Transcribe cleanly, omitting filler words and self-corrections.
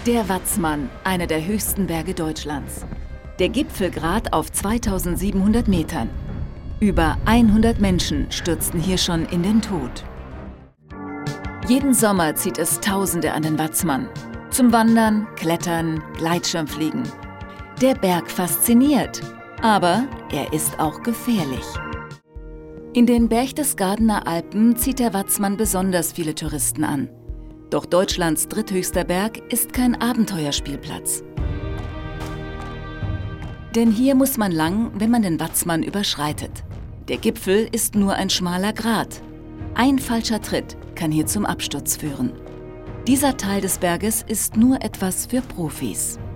Der Watzmann, einer der höchsten Berge Deutschlands. Der Gipfelgrat auf 2700 Metern. Über 100 Menschen stürzten hier schon in den Tod. Jeden Sommer zieht es Tausende an den Watzmann. Zum Wandern, Klettern, Gleitschirmfliegen. Der Berg fasziniert, aber er ist auch gefährlich. In den Berchtesgadener Alpen zieht der Watzmann besonders viele Touristen an. Doch Deutschlands dritthöchster Berg ist kein Abenteuerspielplatz. Denn hier muss man lang, wenn man den Watzmann überschreitet. Der Gipfel ist nur ein schmaler Grat. Ein falscher Tritt kann hier zum Absturz führen. Dieser Teil des Berges ist nur etwas für Profis.